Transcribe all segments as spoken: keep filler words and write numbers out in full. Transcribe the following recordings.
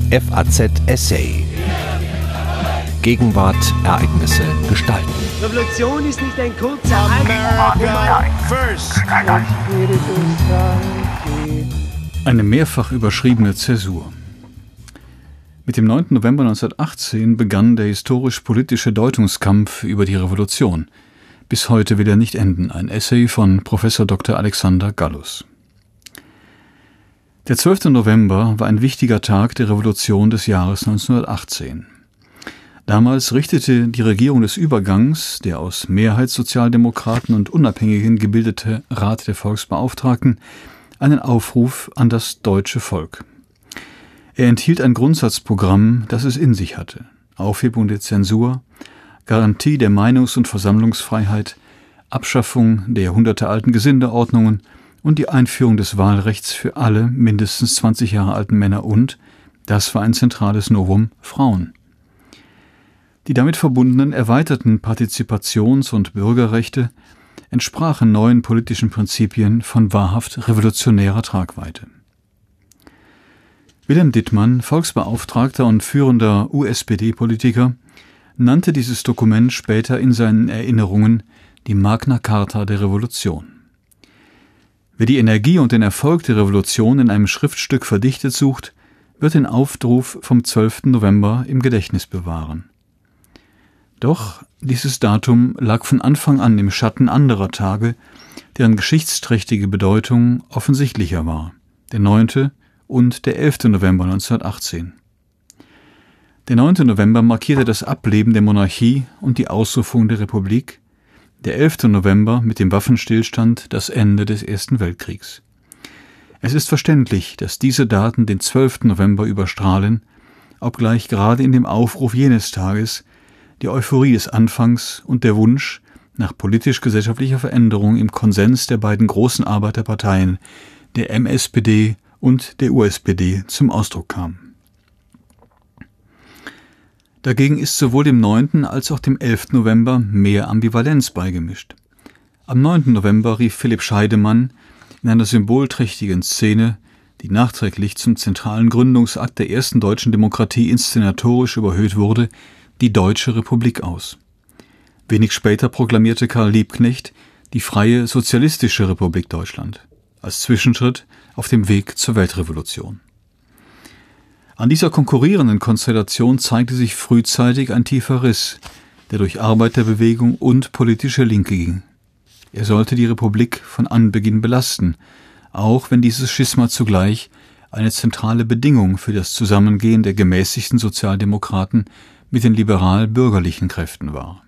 F A Z Essay. Gegenwart, Ereignisse, Gestalten. Revolution ist nicht ein kurzer America first. Eine mehrfach überschriebene Zäsur. Mit dem neunten November neunzehnhundertachtzehn begann der historisch-politische Deutungskampf über die Revolution. Bis heute will er nicht enden. Ein Essay von Professor Doktor Alexander Gallus. Der zwölfte November war ein wichtiger Tag der Revolution des Jahres neunzehnhundertachtzehn. Damals richtete die Regierung des Übergangs, der aus Mehrheitssozialdemokraten und Unabhängigen gebildete Rat der Volksbeauftragten, einen Aufruf an das deutsche Volk. Er enthielt ein Grundsatzprogramm, das es in sich hatte: Aufhebung der Zensur, Garantie der Meinungs- und Versammlungsfreiheit, Abschaffung der jahrhundertealten Gesindeordnungen und die Einführung des Wahlrechts für alle mindestens zwanzig Jahre alten Männer und, das war ein zentrales Novum, Frauen. Die damit verbundenen erweiterten Partizipations- und Bürgerrechte entsprachen neuen politischen Prinzipien von wahrhaft revolutionärer Tragweite. Wilhelm Dittmann, Volksbeauftragter und führender U S P D-Politiker, nannte dieses Dokument später in seinen Erinnerungen die Magna Carta der Revolution. Wer die Energie und den Erfolg der Revolution in einem Schriftstück verdichtet sucht, wird den Aufruf vom zwölften November im Gedächtnis bewahren. Doch dieses Datum lag von Anfang an im Schatten anderer Tage, deren geschichtsträchtige Bedeutung offensichtlicher war: der neunte und der elfte November neunzehnhundertachtzehn. Der neunte November markierte das Ableben der Monarchie und die Ausrufung der Republik, der elfte November mit dem Waffenstillstand das Ende des Ersten Weltkriegs. Es ist verständlich, dass diese Daten den zwölften November überstrahlen, obgleich gerade in dem Aufruf jenes Tages die Euphorie des Anfangs und der Wunsch nach politisch-gesellschaftlicher Veränderung im Konsens der beiden großen Arbeiterparteien, der M S P D und der U S P D, zum Ausdruck kam. Dagegen ist sowohl dem neunten als auch dem elften November mehr Ambivalenz beigemischt. Am neunten November rief Philipp Scheidemann in einer symbolträchtigen Szene, die nachträglich zum zentralen Gründungsakt der ersten deutschen Demokratie inszenatorisch überhöht wurde, die Deutsche Republik aus. Wenig später proklamierte Karl Liebknecht die Freie Sozialistische Republik Deutschland als Zwischenschritt auf dem Weg zur Weltrevolution. An dieser konkurrierenden Konstellation zeigte sich frühzeitig ein tiefer Riss, der durch Arbeiterbewegung und politische Linke ging. Er sollte die Republik von Anbeginn belasten, auch wenn dieses Schisma zugleich eine zentrale Bedingung für das Zusammengehen der gemäßigten Sozialdemokraten mit den liberal-bürgerlichen Kräften war.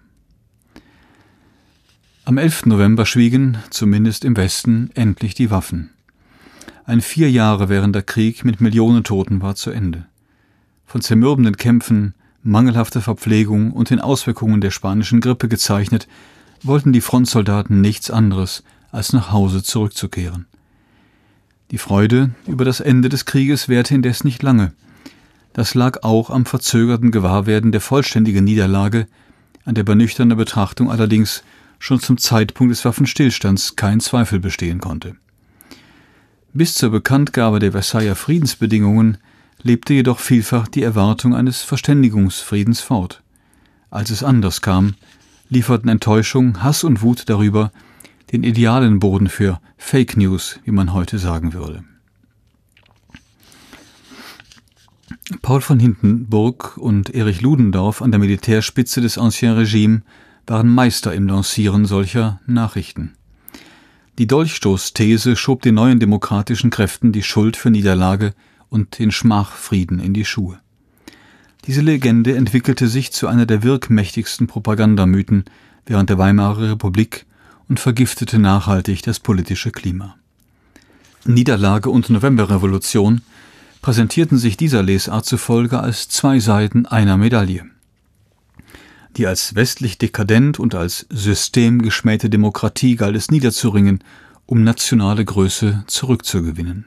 Am elften November schwiegen, zumindest im Westen, endlich die Waffen. Ein vier Jahre währender Krieg mit Millionen Toten war zu Ende. Von zermürbenden Kämpfen, mangelhafter Verpflegung und den Auswirkungen der spanischen Grippe gezeichnet, wollten die Frontsoldaten nichts anderes, als nach Hause zurückzukehren. Die Freude über das Ende des Krieges währte indes nicht lange. Das lag auch am verzögerten Gewahrwerden der vollständigen Niederlage, an der bei nüchterner Betrachtung allerdings schon zum Zeitpunkt des Waffenstillstands kein Zweifel bestehen konnte. Bis zur Bekanntgabe der Versailler Friedensbedingungen lebte jedoch vielfach die Erwartung eines Verständigungsfriedens fort. Als es anders kam, lieferten Enttäuschung, Hass und Wut darüber den idealen Boden für Fake News, wie man heute sagen würde. Paul von Hindenburg und Erich Ludendorff an der Militärspitze des Ancien Regime waren Meister im Lancieren solcher Nachrichten. Die Dolchstoßthese schob den neuen demokratischen Kräften die Schuld für Niederlage und den Schmachfrieden in die Schuhe. Diese Legende entwickelte sich zu einer der wirkmächtigsten Propagandamythen während der Weimarer Republik und vergiftete nachhaltig das politische Klima. Niederlage und Novemberrevolution präsentierten sich dieser Lesart zufolge als zwei Seiten einer Medaille. Die als westlich dekadent und als systemgeschmähte Demokratie galt es niederzuringen, um nationale Größe zurückzugewinnen.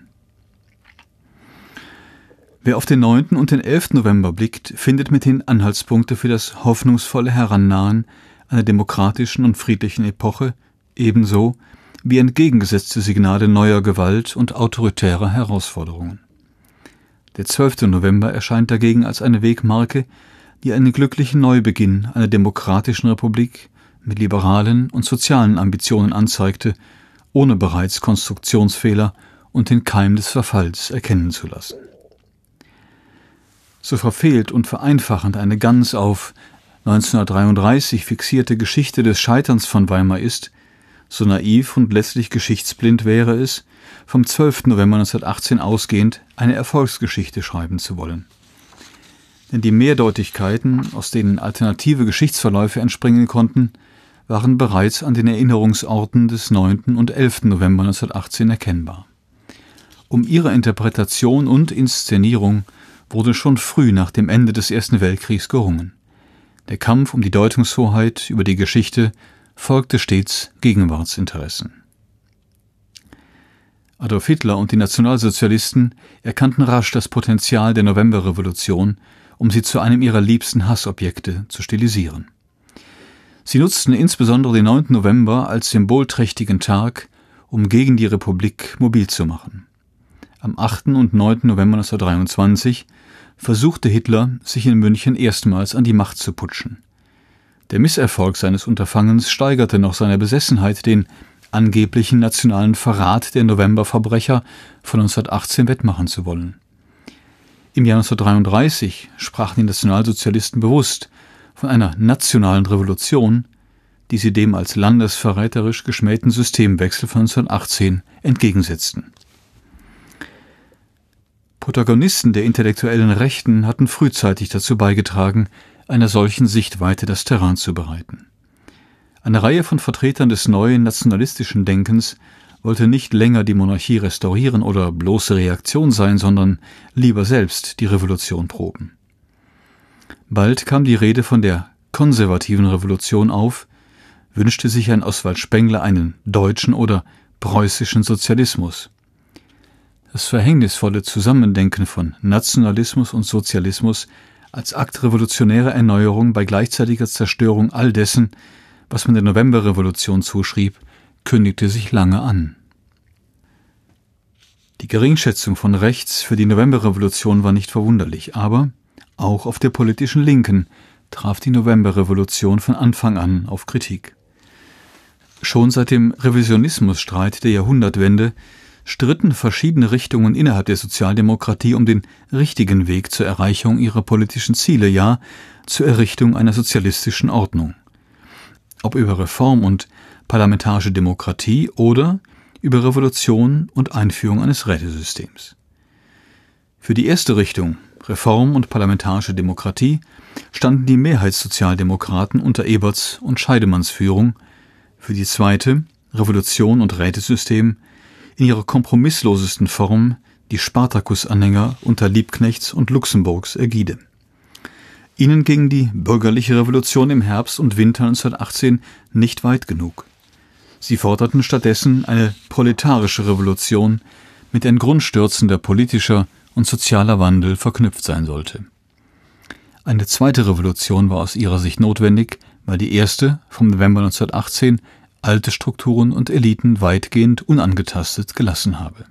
Wer auf den neunten und den elften November blickt, findet mithin Anhaltspunkte für das hoffnungsvolle Herannahen einer demokratischen und friedlichen Epoche, ebenso wie entgegengesetzte Signale neuer Gewalt und autoritärer Herausforderungen. Der zwölfte November erscheint dagegen als eine Wegmarke, die einen glücklichen Neubeginn einer demokratischen Republik mit liberalen und sozialen Ambitionen anzeigte, ohne bereits Konstruktionsfehler und den Keim des Verfalls erkennen zu lassen. So verfehlt und vereinfachend eine ganz auf neunzehnhundertdreiunddreißig fixierte Geschichte des Scheiterns von Weimar ist, so naiv und letztlich geschichtsblind wäre es, vom zwölften November neunzehnhundertachtzehn ausgehend eine Erfolgsgeschichte schreiben zu wollen. Denn die Mehrdeutigkeiten, aus denen alternative Geschichtsverläufe entspringen konnten, waren bereits an den Erinnerungsorten des neunten und elften November neunzehnhundertachtzehn erkennbar. Um ihre Interpretation und Inszenierung wurde schon früh nach dem Ende des Ersten Weltkriegs gerungen. Der Kampf um die Deutungshoheit über die Geschichte folgte stets Gegenwartsinteressen. Adolf Hitler und die Nationalsozialisten erkannten rasch das Potenzial der Novemberrevolution, um sie zu einem ihrer liebsten Hassobjekte zu stilisieren. Sie nutzten insbesondere den neunten November als symbolträchtigen Tag, um gegen die Republik mobil zu machen. Am achten und neunten November neunzehnhundertdreiundzwanzig versuchte Hitler, sich in München erstmals an die Macht zu putschen. Der Misserfolg seines Unterfangens steigerte noch seine Besessenheit, den angeblichen nationalen Verrat der Novemberverbrecher von neunzehnhundertachtzehn wettmachen zu wollen. Im Jahr neunzehnhundertdreiunddreißig sprachen die Nationalsozialisten bewusst von einer nationalen Revolution, die sie dem als landesverräterisch geschmähten Systemwechsel von neunzehnhundertachtzehn entgegensetzten. Protagonisten der intellektuellen Rechten hatten frühzeitig dazu beigetragen, einer solchen Sichtweite das Terrain zu bereiten. Eine Reihe von Vertretern des neuen nationalistischen Denkens wollte nicht länger die Monarchie restaurieren oder bloße Reaktion sein, sondern lieber selbst die Revolution proben. Bald kam die Rede von der konservativen Revolution auf, wünschte sich ein Oswald Spengler einen deutschen oder preußischen Sozialismus. Das verhängnisvolle Zusammendenken von Nationalismus und Sozialismus als Akt revolutionärer Erneuerung bei gleichzeitiger Zerstörung all dessen, was man der Novemberrevolution zuschrieb, kündigte sich lange an. Die Geringschätzung von rechts für die Novemberrevolution war nicht verwunderlich, aber auch auf der politischen Linken traf die Novemberrevolution von Anfang an auf Kritik. Schon seit dem Revisionismusstreit der Jahrhundertwende stritten verschiedene Richtungen innerhalb der Sozialdemokratie um den richtigen Weg zur Erreichung ihrer politischen Ziele, ja zur Errichtung einer sozialistischen Ordnung. Ob über Reform und parlamentarische Demokratie oder über Revolution und Einführung eines Rätesystems. Für die erste Richtung, Reform und parlamentarische Demokratie, standen die Mehrheitssozialdemokraten unter Eberts und Scheidemanns Führung, für die zweite, Revolution und Rätesystem, in ihrer kompromisslosesten Form die Spartakus-Anhänger unter Liebknechts und Luxemburgs Ägide. Ihnen ging die bürgerliche Revolution im Herbst und Winter neunzehnhundertachtzehn nicht weit genug. Sie forderten stattdessen eine proletarische Revolution, mit der ein grundstürzender politischer und sozialer Wandel verknüpft sein sollte. Eine zweite Revolution war aus ihrer Sicht notwendig, weil die erste vom November neunzehnhundertachtzehn alte Strukturen und Eliten weitgehend unangetastet gelassen habe.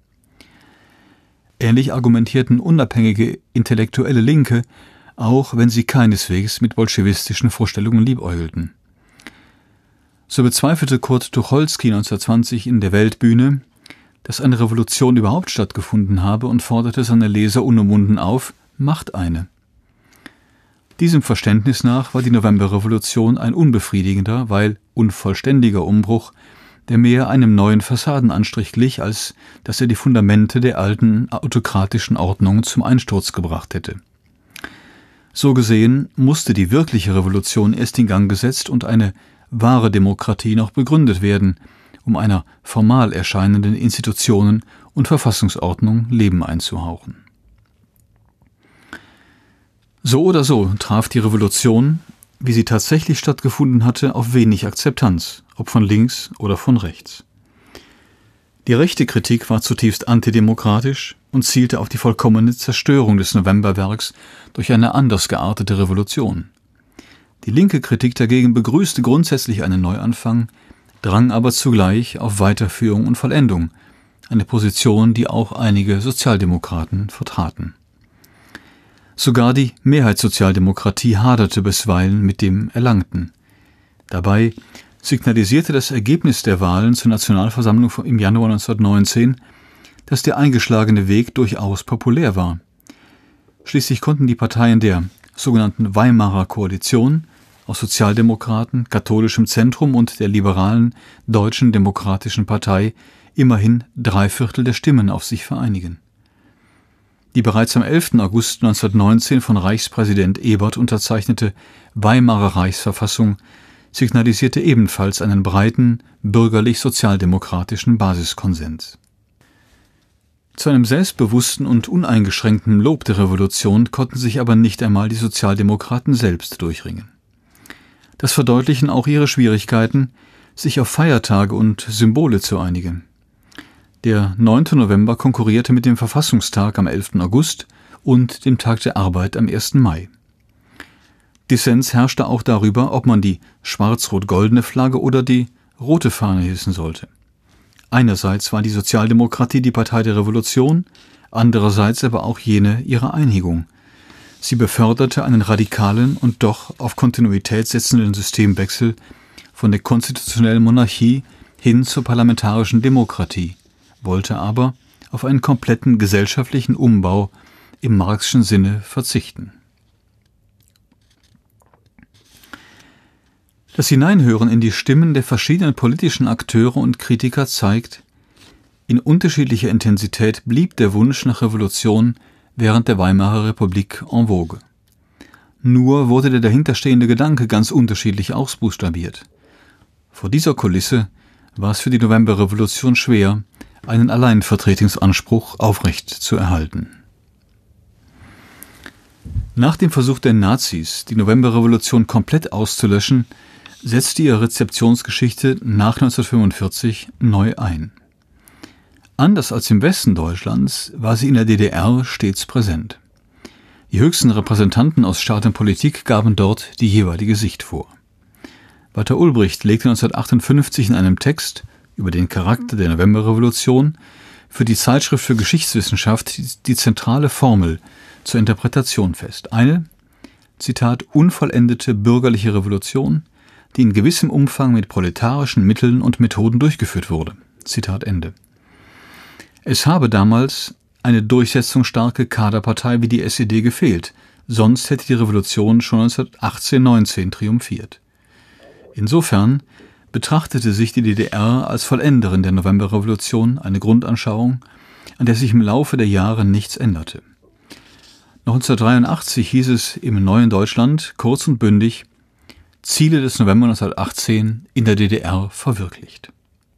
Ähnlich argumentierten unabhängige intellektuelle Linke, auch wenn sie keineswegs mit bolschewistischen Vorstellungen liebäugelten. So bezweifelte Kurt Tucholsky neunzehnhundertzwanzig in der Weltbühne, dass eine Revolution überhaupt stattgefunden habe und forderte seine Leser unumwunden auf, macht eine. Diesem Verständnis nach war die Novemberrevolution ein unbefriedigender, weil unvollständiger Umbruch, der mehr einem neuen Fassadenanstrich glich, als dass er die Fundamente der alten autokratischen Ordnung zum Einsturz gebracht hätte. So gesehen musste die wirkliche Revolution erst in Gang gesetzt und eine wahre Demokratie noch begründet werden, um einer formal erscheinenden Institutionen und Verfassungsordnung Leben einzuhauchen. So oder so traf die Revolution, wie sie tatsächlich stattgefunden hatte, auf wenig Akzeptanz, ob von links oder von rechts. Die rechte Kritik war zutiefst antidemokratisch und zielte auf die vollkommene Zerstörung des Novemberwerks durch eine anders geartete Revolution. Die linke Kritik dagegen begrüßte grundsätzlich einen Neuanfang, drang aber zugleich auf Weiterführung und Vollendung, eine Position, die auch einige Sozialdemokraten vertraten. Sogar die Mehrheitssozialdemokratie haderte bisweilen mit dem Erlangten. Dabei signalisierte das Ergebnis der Wahlen zur Nationalversammlung im Januar neunzehnhundertneunzehn, dass der eingeschlagene Weg durchaus populär war. Schließlich konnten die Parteien der sogenannten Weimarer Koalition aus Sozialdemokraten, katholischem Zentrum und der liberalen Deutschen Demokratischen Partei immerhin drei Viertel der Stimmen auf sich vereinigen. Die bereits am elften August neunzehnhundertneunzehn von Reichspräsident Ebert unterzeichnete Weimarer Reichsverfassung signalisierte ebenfalls einen breiten bürgerlich-sozialdemokratischen Basiskonsens. Zu einem selbstbewussten und uneingeschränkten Lob der Revolution konnten sich aber nicht einmal die Sozialdemokraten selbst durchringen. Das verdeutlichen auch ihre Schwierigkeiten, sich auf Feiertage und Symbole zu einigen. Der neunte November konkurrierte mit dem Verfassungstag am elften August und dem Tag der Arbeit am ersten Mai. Dissens herrschte auch darüber, ob man die schwarz-rot-goldene Flagge oder die rote Fahne hissen sollte. Einerseits war die Sozialdemokratie die Partei der Revolution, andererseits aber auch jene ihrer Einigung. Sie beförderte einen radikalen und doch auf Kontinuität setzenden Systemwechsel von der konstitutionellen Monarchie hin zur parlamentarischen Demokratie, wollte aber auf einen kompletten gesellschaftlichen Umbau im Marxschen Sinne verzichten. Das Hineinhören in die Stimmen der verschiedenen politischen Akteure und Kritiker zeigt, in unterschiedlicher Intensität blieb der Wunsch nach Revolution während der Weimarer Republik en vogue. Nur wurde der dahinterstehende Gedanke ganz unterschiedlich ausbuchstabiert. Vor dieser Kulisse war es für die Novemberrevolution schwer, einen Alleinvertretungsanspruch aufrecht zu erhalten. Nach dem Versuch der Nazis, die Novemberrevolution komplett auszulöschen, setzte ihre Rezeptionsgeschichte nach neunzehnhundertfünfundvierzig neu ein. Anders als im Westen Deutschlands war sie in der D D R stets präsent. Die höchsten Repräsentanten aus Staat und Politik gaben dort die jeweilige Sicht vor. Walter Ulbricht legte neunzehnhundertachtundfünfzig in einem Text über den Charakter der Novemberrevolution für die Zeitschrift für Geschichtswissenschaft die, die zentrale Formel zur Interpretation fest. Eine, Zitat, unvollendete bürgerliche Revolution, die in gewissem Umfang mit proletarischen Mitteln und Methoden durchgeführt wurde. Zitat Ende. Es habe damals eine durchsetzungsstarke Kaderpartei wie die S E D gefehlt, sonst hätte die Revolution schon neunzehnhundertachtzehn neunzehn triumphiert. Insofern betrachtete sich die D D R als Vollenderin der Novemberrevolution, eine Grundanschauung, an der sich im Laufe der Jahre nichts änderte. neunzehnhundertdreiundachtzig hieß es im neuen Deutschland kurz und bündig: Ziele des November neunzehnhundertachtzehn in der D D R verwirklicht.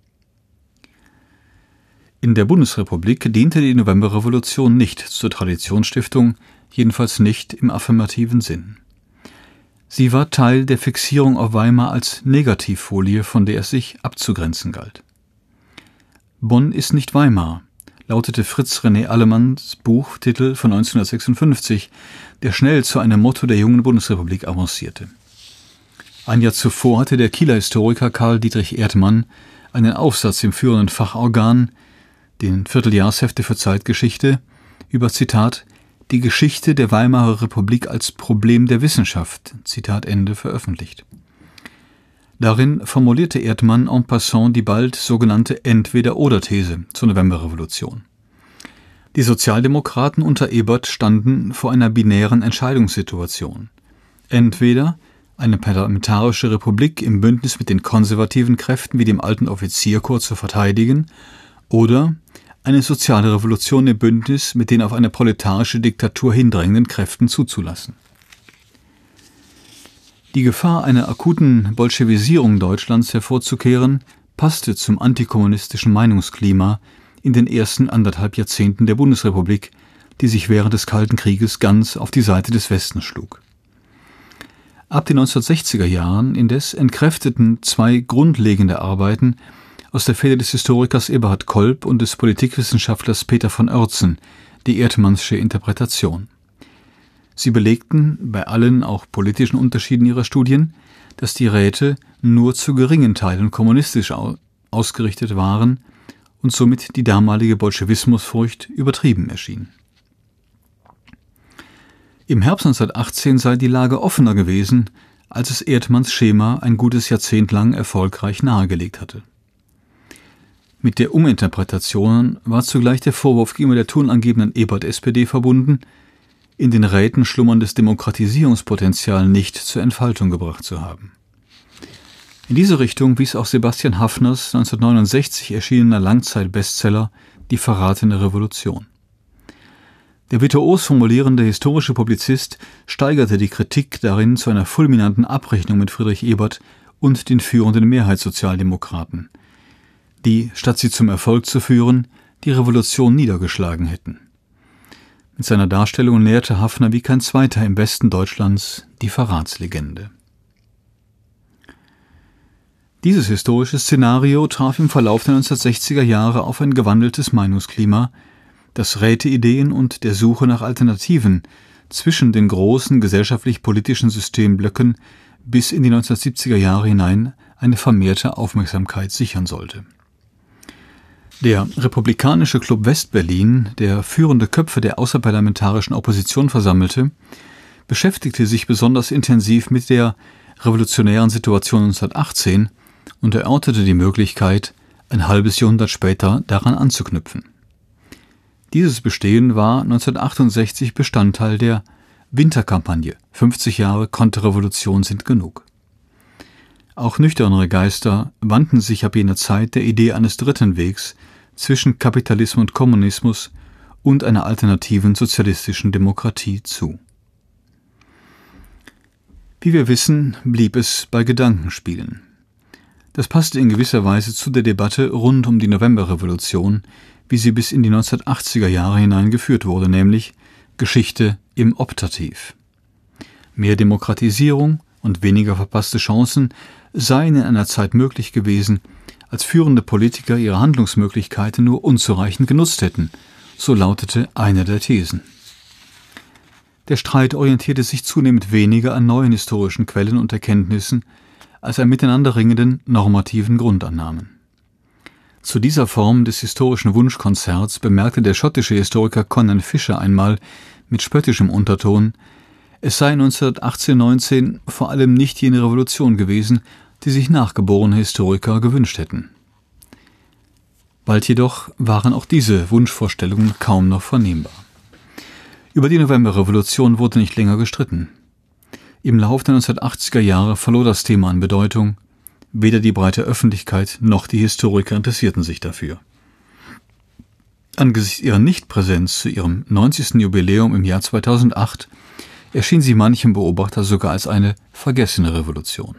In der Bundesrepublik diente die Novemberrevolution nicht zur Traditionsstiftung, jedenfalls nicht im affirmativen Sinn. Sie war Teil der Fixierung auf Weimar als Negativfolie, von der es sich abzugrenzen galt. Bonn ist nicht Weimar, lautete Fritz René Allemanns Buchtitel von neunzehnhundertsechsundfünfzig, der schnell zu einem Motto der jungen Bundesrepublik avancierte. Ein Jahr zuvor hatte der Kieler Historiker Karl Dietrich Erdmann einen Aufsatz im führenden Fachorgan, den Vierteljahrshefte für Zeitgeschichte, über, Zitat, die Geschichte der Weimarer Republik als Problem der Wissenschaft, Zitat Ende, veröffentlicht. Darin formulierte Erdmann en passant die bald sogenannte Entweder-oder-These zur Novemberrevolution. Die Sozialdemokraten unter Ebert standen vor einer binären Entscheidungssituation. Entweder eine parlamentarische Republik im Bündnis mit den konservativen Kräften wie dem alten Offizierkorps zu verteidigen oder eine soziale Revolution im Bündnis mit den auf eine proletarische Diktatur hindrängenden Kräften zuzulassen. Die Gefahr einer akuten Bolschewisierung Deutschlands hervorzukehren, passte zum antikommunistischen Meinungsklima in den ersten anderthalb Jahrzehnten der Bundesrepublik, die sich während des Kalten Krieges ganz auf die Seite des Westens schlug. Ab den neunzehnhundertsechziger Jahren indes entkräfteten zwei grundlegende Arbeiten aus der Feder des Historikers Eberhard Kolb und des Politikwissenschaftlers Peter von Oertzen die Erdmannsche Interpretation. Sie belegten bei allen auch politischen Unterschieden ihrer Studien, dass die Räte nur zu geringen Teilen kommunistisch ausgerichtet waren und somit die damalige Bolschewismusfurcht übertrieben erschien. Im Herbst neunzehnhundertachtzehn sei die Lage offener gewesen, als es Erdmanns Schema ein gutes Jahrzehnt lang erfolgreich nahegelegt hatte. Mit der Uminterpretation war zugleich der Vorwurf gegenüber der tonangebenden Ebert-S P D verbunden, in den Räten schlummerndes Demokratisierungspotenzial nicht zur Entfaltung gebracht zu haben. In diese Richtung wies auch Sebastian Haffners neunzehnhundertneunundsechzig erschienener Langzeit-Bestseller »Die verratene Revolution«. Der virtuos formulierende historische Publizist steigerte die Kritik darin zu einer fulminanten Abrechnung mit Friedrich Ebert und den führenden Mehrheitssozialdemokraten, die, statt sie zum Erfolg zu führen, die Revolution niedergeschlagen hätten. Mit seiner Darstellung näherte Haffner wie kein zweiter im Westen Deutschlands die Verratslegende. Dieses historische Szenario traf im Verlauf der neunzehnhundertsechziger Jahre auf ein gewandeltes Meinungsklima, das Räteideen und der Suche nach Alternativen zwischen den großen gesellschaftlich-politischen Systemblöcken bis in die neunzehnhundertsiebziger Jahre hinein eine vermehrte Aufmerksamkeit sichern sollte. Der Republikanische Club West-Berlin, der führende Köpfe der außerparlamentarischen Opposition versammelte, beschäftigte sich besonders intensiv mit der revolutionären Situation neunzehnhundertachtzehn und erörterte die Möglichkeit, ein halbes Jahrhundert später daran anzuknüpfen. Dieses Bestehen war neunzehnhundertachtundsechzig Bestandteil der Winterkampagne »fünfzig Jahre Konterrevolution sind genug«. Auch nüchternere Geister wandten sich ab jener Zeit der Idee eines dritten Wegs zwischen Kapitalismus und Kommunismus und einer alternativen sozialistischen Demokratie zu. Wie wir wissen, blieb es bei Gedankenspielen. Das passte in gewisser Weise zu der Debatte rund um die Novemberrevolution, wie sie bis in die neunzehnhundertachtziger Jahre hinein geführt wurde, nämlich Geschichte im Optativ. Mehr Demokratisierung und weniger verpasste Chancen seien in einer Zeit möglich gewesen, als führende Politiker ihre Handlungsmöglichkeiten nur unzureichend genutzt hätten, so lautete eine der Thesen. Der Streit orientierte sich zunehmend weniger an neuen historischen Quellen und Erkenntnissen als an miteinander ringenden normativen Grundannahmen. Zu dieser Form des historischen Wunschkonzerts bemerkte der schottische Historiker Conan Fisher einmal mit spöttischem Unterton, es sei neunzehnhundertachtzehn neunzehn vor allem nicht jene Revolution gewesen, die sich nachgeborene Historiker gewünscht hätten. Bald jedoch waren auch diese Wunschvorstellungen kaum noch vernehmbar. Über die Novemberrevolution wurde nicht länger gestritten. Im Lauf der neunzehnhundertachtziger Jahre verlor das Thema an Bedeutung. Weder die breite Öffentlichkeit noch die Historiker interessierten sich dafür. Angesichts ihrer Nichtpräsenz zu ihrem neunzigsten Jubiläum im Jahr zweitausendacht erschien sie manchem Beobachter sogar als eine vergessene Revolution.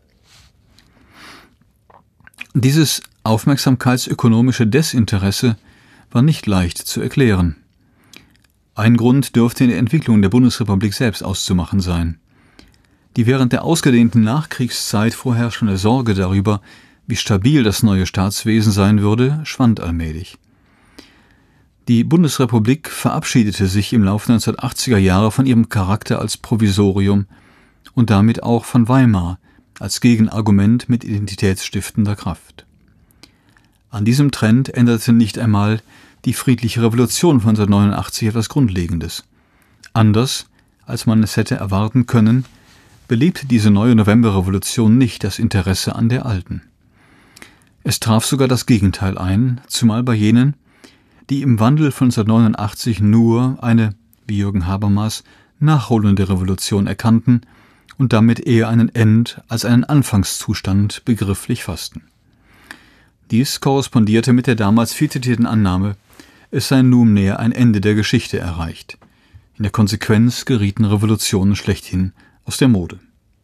Dieses aufmerksamkeitsökonomische Desinteresse war nicht leicht zu erklären. Ein Grund dürfte in der Entwicklung der Bundesrepublik selbst auszumachen sein. Die während der ausgedehnten Nachkriegszeit vorherrschende Sorge darüber, wie stabil das neue Staatswesen sein würde, schwand allmählich. Die Bundesrepublik verabschiedete sich im Laufe der neunzehnhundertachtziger Jahre von ihrem Charakter als Provisorium und damit auch von Weimar als Gegenargument mit identitätsstiftender Kraft. An diesem Trend änderte nicht einmal die friedliche Revolution von neunzehnhundertneunundachtzig etwas Grundlegendes. Anders, als man es hätte erwarten können, belebte diese neue Novemberrevolution nicht das Interesse an der alten. Es traf sogar das Gegenteil ein, zumal bei jenen, die im Wandel von neunzehnhundertneunundachtzig nur eine, wie Jürgen Habermas, nachholende Revolution erkannten und damit eher einen End- als einen Anfangszustand begrifflich fassten. Dies korrespondierte mit der damals viel zitierten Annahme, es sei nunmehr ein Ende der Geschichte erreicht. In der Konsequenz gerieten Revolutionen schlechthin aus der Mode.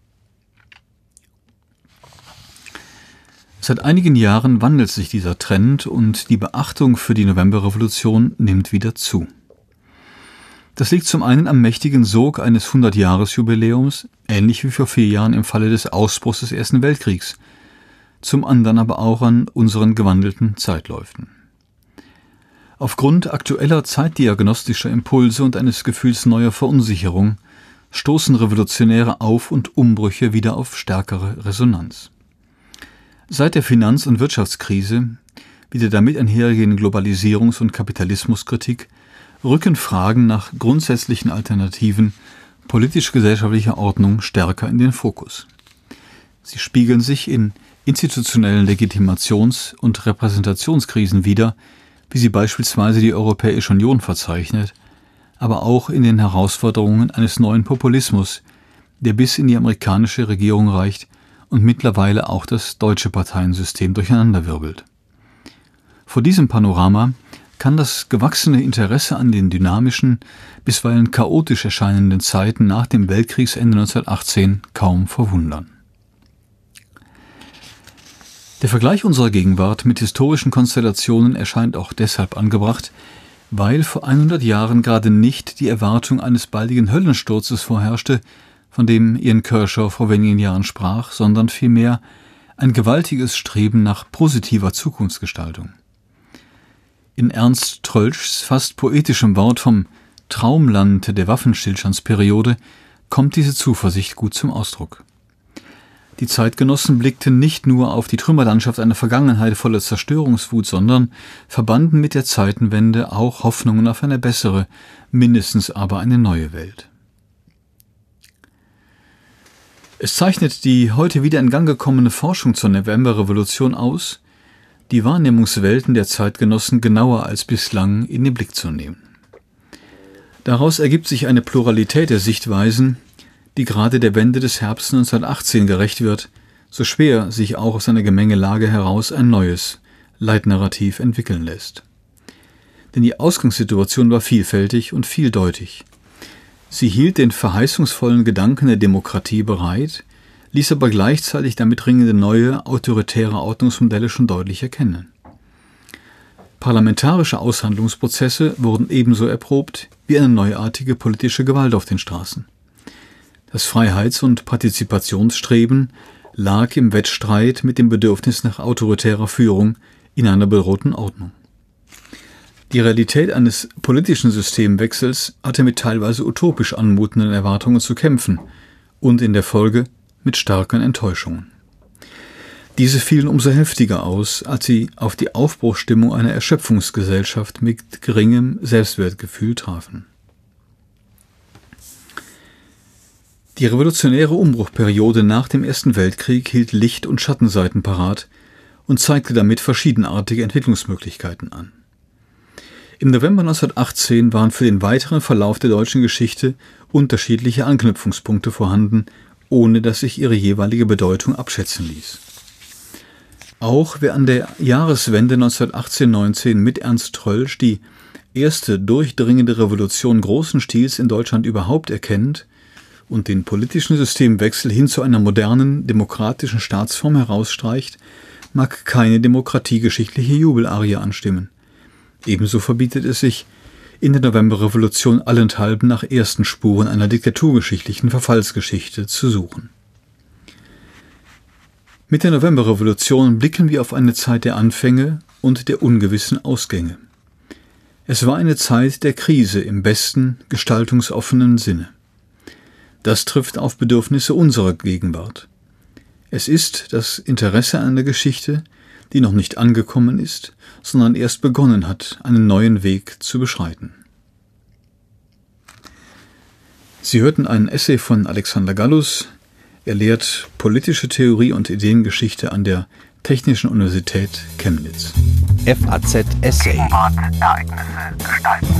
Seit einigen Jahren wandelt sich dieser Trend und die Beachtung für die Novemberrevolution nimmt wieder zu. Das liegt zum einen am mächtigen Sog eines hundert-Jahres-Jubiläums, ähnlich wie vor vier Jahren im Falle des Ausbruchs des Ersten Weltkriegs, zum anderen aber auch an unseren gewandelten Zeitläufen. Aufgrund aktueller zeitdiagnostischer Impulse und eines Gefühls neuer Verunsicherung stoßen revolutionäre Auf- und Umbrüche wieder auf stärkere Resonanz. Seit der Finanz- und Wirtschaftskrise, wie der damit einhergehenden Globalisierungs- und Kapitalismuskritik, rücken Fragen nach grundsätzlichen Alternativen politisch-gesellschaftlicher Ordnung stärker in den Fokus. Sie spiegeln sich in institutionellen Legitimations- und Repräsentationskrisen wider, wie sie beispielsweise die Europäische Union verzeichnet, aber auch in den Herausforderungen eines neuen Populismus, der bis in die amerikanische Regierung reicht und mittlerweile auch das deutsche Parteiensystem durcheinanderwirbelt. Vor diesem Panorama kann das gewachsene Interesse an den dynamischen, bisweilen chaotisch erscheinenden Zeiten nach dem Weltkriegsende neunzehnhundertachtzehn kaum verwundern. Der Vergleich unserer Gegenwart mit historischen Konstellationen erscheint auch deshalb angebracht, weil vor hundert Jahren gerade nicht die Erwartung eines baldigen Höllensturzes vorherrschte, von dem Ian Kershaw vor wenigen Jahren sprach, sondern vielmehr ein gewaltiges Streben nach positiver Zukunftsgestaltung. In Ernst Troeltschs fast poetischem Wort vom Traumland der Waffenstillstandsperiode kommt diese Zuversicht gut zum Ausdruck. Die Zeitgenossen blickten nicht nur auf die Trümmerlandschaft einer Vergangenheit voller Zerstörungswut, sondern verbanden mit der Zeitenwende auch Hoffnungen auf eine bessere, mindestens aber eine neue Welt. Es zeichnet die heute wieder in Gang gekommene Forschung zur Novemberrevolution aus, die Wahrnehmungswelten der Zeitgenossen genauer als bislang in den Blick zu nehmen. Daraus ergibt sich eine Pluralität der Sichtweisen, die gerade der Wende des Herbst neunzehnhundertachtzehn gerecht wird, so schwer sich auch aus einer Gemengelage heraus ein neues Leitnarrativ entwickeln lässt. Denn die Ausgangssituation war vielfältig und vieldeutig. Sie hielt den verheißungsvollen Gedanken der Demokratie bereit, ließ aber gleichzeitig damit dringende neue, autoritäre Ordnungsmodelle schon deutlich erkennen. Parlamentarische Aushandlungsprozesse wurden ebenso erprobt wie eine neuartige politische Gewalt auf den Straßen. Das Freiheits- und Partizipationsstreben lag im Wettstreit mit dem Bedürfnis nach autoritärer Führung in einer bedrohten Ordnung. Die Realität eines politischen Systemwechsels hatte mit teilweise utopisch anmutenden Erwartungen zu kämpfen und in der Folge mit starken Enttäuschungen. Diese fielen umso heftiger aus, als sie auf die Aufbruchsstimmung einer Erschöpfungsgesellschaft mit geringem Selbstwertgefühl trafen. Die revolutionäre Umbruchperiode nach dem Ersten Weltkrieg hielt Licht- und Schattenseiten parat und zeigte damit verschiedenartige Entwicklungsmöglichkeiten an. Im November neunzehnhundertachtzehn waren für den weiteren Verlauf der deutschen Geschichte unterschiedliche Anknüpfungspunkte vorhanden, ohne dass sich ihre jeweilige Bedeutung abschätzen ließ. Auch wer an der Jahreswende neunzehnhundertachtzehn neunzehn mit Ernst Troeltsch die erste durchdringende Revolution großen Stils in Deutschland überhaupt erkennt und den politischen Systemwechsel hin zu einer modernen, demokratischen Staatsform herausstreicht, mag keine demokratiegeschichtliche Jubelarie anstimmen. Ebenso verbietet es sich, in der Novemberrevolution allenthalben nach ersten Spuren einer diktaturgeschichtlichen Verfallsgeschichte zu suchen. Mit der Novemberrevolution blicken wir auf eine Zeit der Anfänge und der ungewissen Ausgänge. Es war eine Zeit der Krise im besten, gestaltungsoffenen Sinne. Das trifft auf Bedürfnisse unserer Gegenwart. Es ist das Interesse an einer Geschichte, die noch nicht angekommen ist, sondern erst begonnen hat, einen neuen Weg zu beschreiten. Sie hörten einen Essay von Alexander Gallus. Er lehrt politische Theorie und Ideengeschichte an der Technischen Universität Chemnitz. F A Z Essay. Gegenwart, Ereignisse, Gestalten.